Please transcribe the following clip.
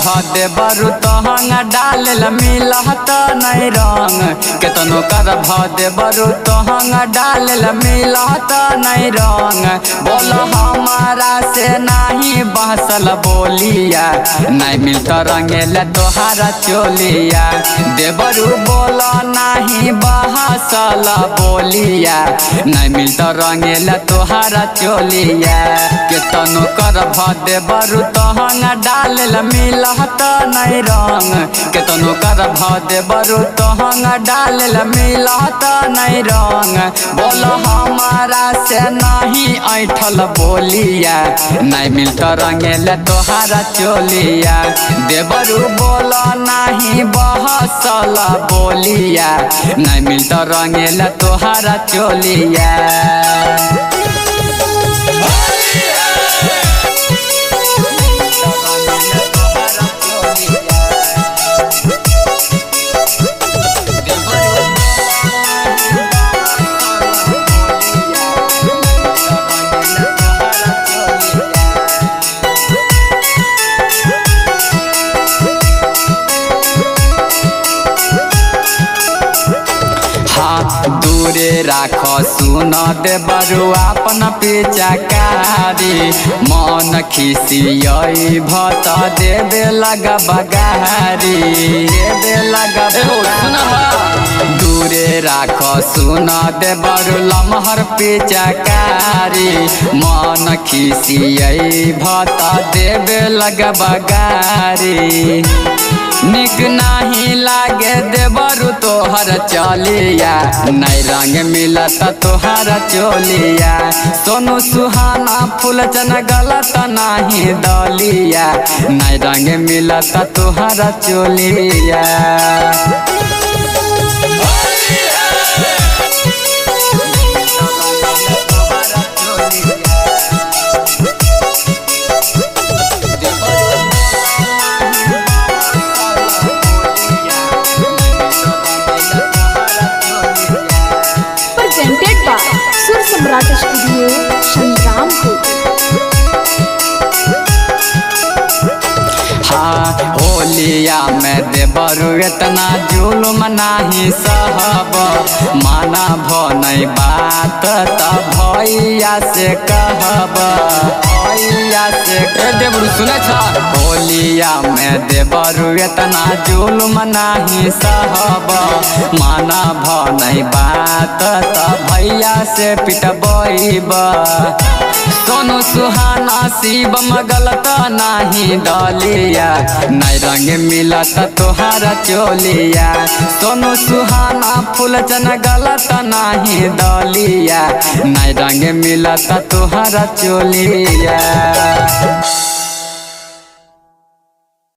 भदे बरु तहंग डाल मिलत नहीं रंग केतनो कर भदे बरु तहंग डाल मिलत नहीं रंग बोल हमारा से नहीं बहसल बोलिया नहीं मिलता रंगेल तोहारा चोलिया देवरू बोल नहीं बहसल बोलिया नहीं मिलता रंगेल तोहारा चोलिया केतनो कर भदे बरु तहंग डाल मिलत नहीं रंग केतनो कर भदे बरु तहंग डाल मिलत नहीं रंग बोल हमारा से नहीं ऐठल बोलिया नहीं मिलता रंगेल तोहारा चोलिया देवरू बोल नहीं बहसल बोलिया नहीं मिलता रंगेल तोहारा चोलिया। दूरे राख सुन दे बरु अपन पिचकारी मन खिसियई भत देवे लग बगारी देवे लग दूरे राख सुन दे बरु लमहर पिचकारी मन खिसियई भत देवे लग बगारी निक नहीं लागे देवरू तोहर चलिया नहीं रंग मिलत तोहर चोलिया सोनू सुहाना फूल चन गलत नहीं दलिया नहीं रंग मिलत तोहर चोलिया। presented by Sur Samrat Studio, Shangrampur। होलिया में देवरू इतना जुल्म नहीं सहब माना नहीं बात तब भैया से कहब भैया से देवरू सुने होलिया में देवरू इतना जुल्म नहीं सहब माना नहीं बात तब भैया से पिटबैब सोनू सुहाना शिव गलत नहीं दलिया नहीं रंग मिलत तोहारा चोलिया सोनू सुहाना फूल चन गलत नहीं दलिया नहीं रंग मिलत तोहारा चोलिया।